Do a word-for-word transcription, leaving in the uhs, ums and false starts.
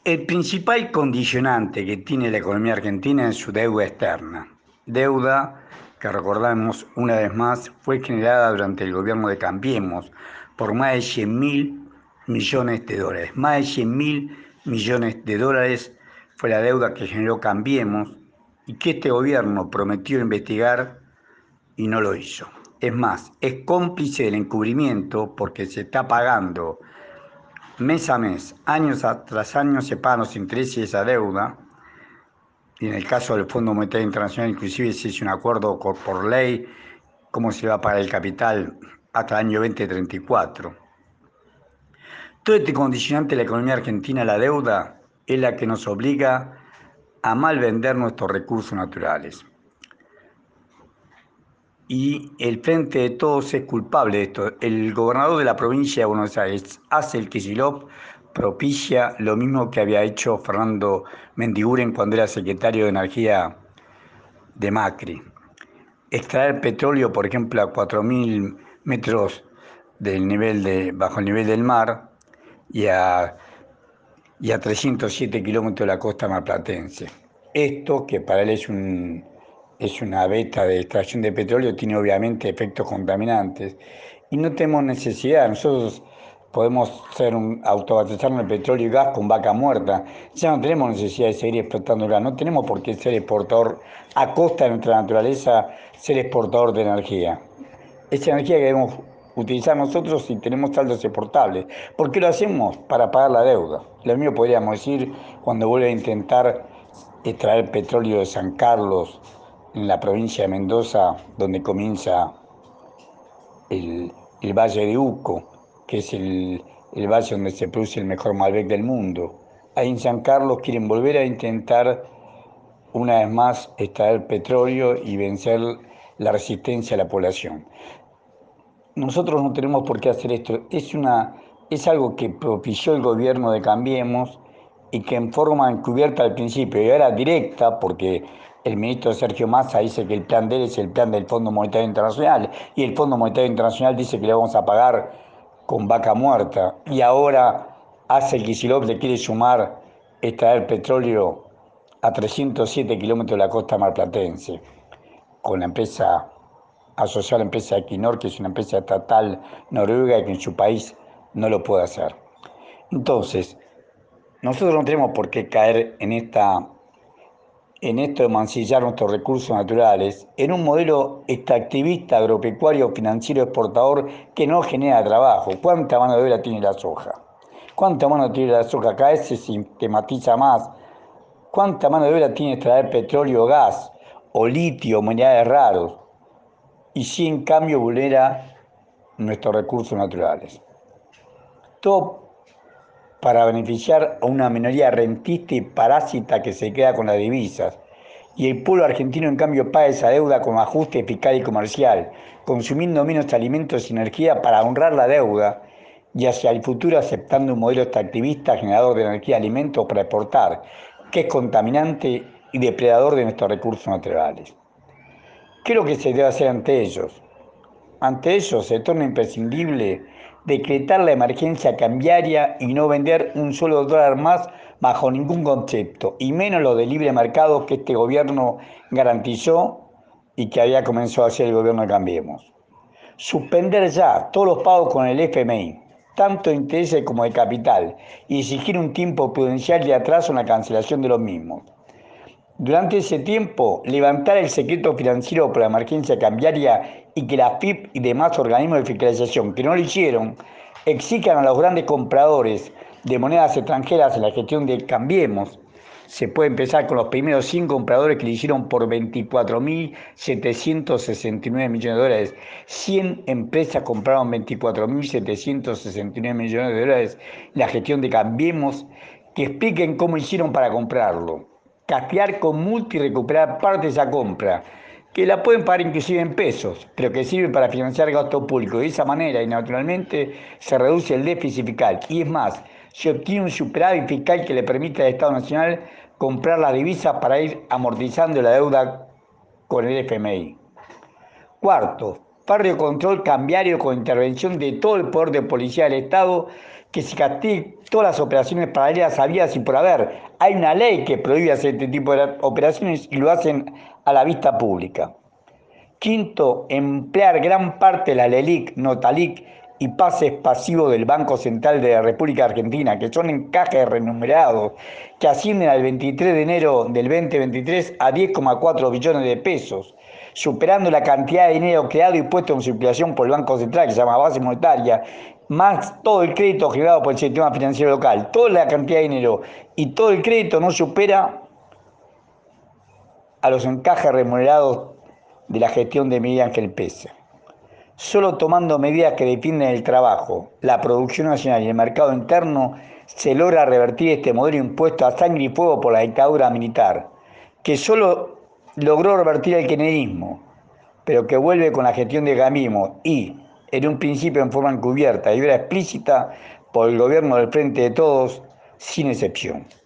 El principal condicionante que tiene la economía argentina es su deuda externa. Deuda que recordamos una vez más fue generada durante el gobierno de Cambiemos por más de cien mil millones de dólares. Más de cien mil millones de dólares fue la deuda que generó Cambiemos y que este gobierno prometió investigar y no lo hizo. Es más, es cómplice del encubrimiento porque se está pagando mes a mes, años tras año se pagan los intereses de esa deuda, y en el caso del Fondo Monetario Internacional inclusive se hizo un acuerdo por ley cómo se va a pagar el capital hasta el año dos mil treinta y cuatro. Todo este condicionante de la economía argentina, la deuda, es la que nos obliga a mal vender nuestros recursos naturales. Y el Frente de Todos es culpable de esto. El gobernador de la provincia de Buenos Aires, Axel Kicillof, propicia lo mismo que había hecho Fernando Mendiguren cuando era secretario de Energía de Macri. Extraer petróleo, por ejemplo, a cuatro mil metros del nivel de, bajo el nivel del mar y a, y a trescientos siete kilómetros de la costa marplatense. Esto, que para él es un, es una veta de extracción de petróleo, tiene obviamente efectos contaminantes y no tenemos necesidad. Nosotros podemos ser un, autoabastezarnos de petróleo y gas con vaca muerta. Ya no tenemos necesidad de seguir explotando gas, no tenemos por qué ser exportador a costa de nuestra naturaleza, ser exportador de energía. Esa energía que debemos utilizar nosotros si tenemos saldos exportables. ¿Por qué lo hacemos? Para pagar la deuda. Lo mismo podríamos decir cuando vuelve a intentar extraer petróleo de San Carlos, en la provincia de Mendoza, donde comienza el, el Valle de Uco, que es el, el valle donde se produce el mejor Malbec del mundo. Ahí en San Carlos quieren volver a intentar una vez más extraer petróleo y vencer la resistencia de la población. Nosotros no tenemos por qué hacer esto. Es, una, es algo que propició el gobierno de Cambiemos y que en forma encubierta al principio y ahora directa, porque el ministro Sergio Massa dice que el plan de él es el plan del Fondo Monetario Internacional y el Fondo Monetario Internacional dice que le vamos a pagar con vaca muerta y ahora hace el Kicillof le quiere sumar extraer petróleo a trescientos siete kilómetros de la costa marplatense con la empresa asociada a la empresa Equinor, que es una empresa estatal noruega y que en su país no lo puede hacer. Entonces, nosotros no tenemos por qué caer en, esta, en esto de mancillar nuestros recursos naturales en un modelo extractivista, agropecuario, financiero, exportador que no genera trabajo. ¿Cuánta mano de obra tiene la soja? ¿Cuánta mano tiene la soja? Cada vez se sistematiza más. ¿Cuánta mano de obra tiene extraer petróleo, gas o litio, minerales raros? Y si en cambio vulnera nuestros recursos naturales. Todo para beneficiar a una minoría rentista y parásita que se queda con las divisas. Y el pueblo argentino en cambio paga esa deuda con ajuste fiscal y comercial, consumiendo menos alimentos y energía para honrar la deuda y hacia el futuro aceptando un modelo extractivista generador de energía y alimentos para exportar, que es contaminante y depredador de nuestros recursos naturales. ¿Qué es lo que se debe hacer ante ellos? Ante ello, se torna imprescindible decretar la emergencia cambiaria y no vender un solo dólar más bajo ningún concepto, y menos lo de libre mercado que este gobierno garantizó y que había comenzado a hacer el gobierno de Cambiemos. Suspender ya todos los pagos con el F M I, tanto de intereses como de capital, y exigir un tiempo prudencial de atraso en la cancelación de los mismos. Durante ese tiempo, levantar el secreto financiero por la emergencia cambiaria y que la F I P y demás organismos de fiscalización que no lo hicieron exijan a los grandes compradores de monedas extranjeras en la gestión de Cambiemos. Se puede empezar con los primeros cien compradores que lo hicieron por veinticuatro mil setecientos sesenta y nueve millones de dólares. cien empresas compraron veinticuatro mil setecientos sesenta y nueve millones de dólares en la gestión de Cambiemos, que expliquen cómo hicieron para comprarlo. Castear con multa y recuperar parte de esa compra, que la pueden pagar inclusive en pesos, pero que sirve para financiar gasto público. De esa manera, y naturalmente, se reduce el déficit fiscal. Y es más, se obtiene un superávit fiscal que le permite al Estado Nacional comprar las divisas para ir amortizando la deuda con el F M I. Cuarto, férreo control cambiario con intervención de todo el poder de policía del Estado que se castigue todas las operaciones paralelas habidas y por haber. Hay una ley que prohíbe hacer este tipo de operaciones y lo hacen a la vista pública. Quinto, emplear gran parte de la LELIC, Notalic y pases pasivos del Banco Central de la República Argentina, que son encajes renumerados, que ascienden al veintitrés de enero del dos mil veintitrés a diez coma cuatro billones de pesos, superando la cantidad de dinero creado y puesto en circulación por el Banco Central, que se llama base monetaria, más todo el crédito generado por el sistema financiero local. Toda la cantidad de dinero y todo el crédito no supera a los encajes remunerados de la gestión de Miguel Ángel Pesa. Solo tomando medidas que defienden el trabajo, la producción nacional y el mercado interno se logra revertir este modelo impuesto a sangre y fuego por la dictadura militar, que solo logró revertir el kirchnerismo, pero que vuelve con la gestión de Gamismo y, en un principio en forma encubierta y ahora explícita, por el gobierno del Frente de Todos, sin excepción.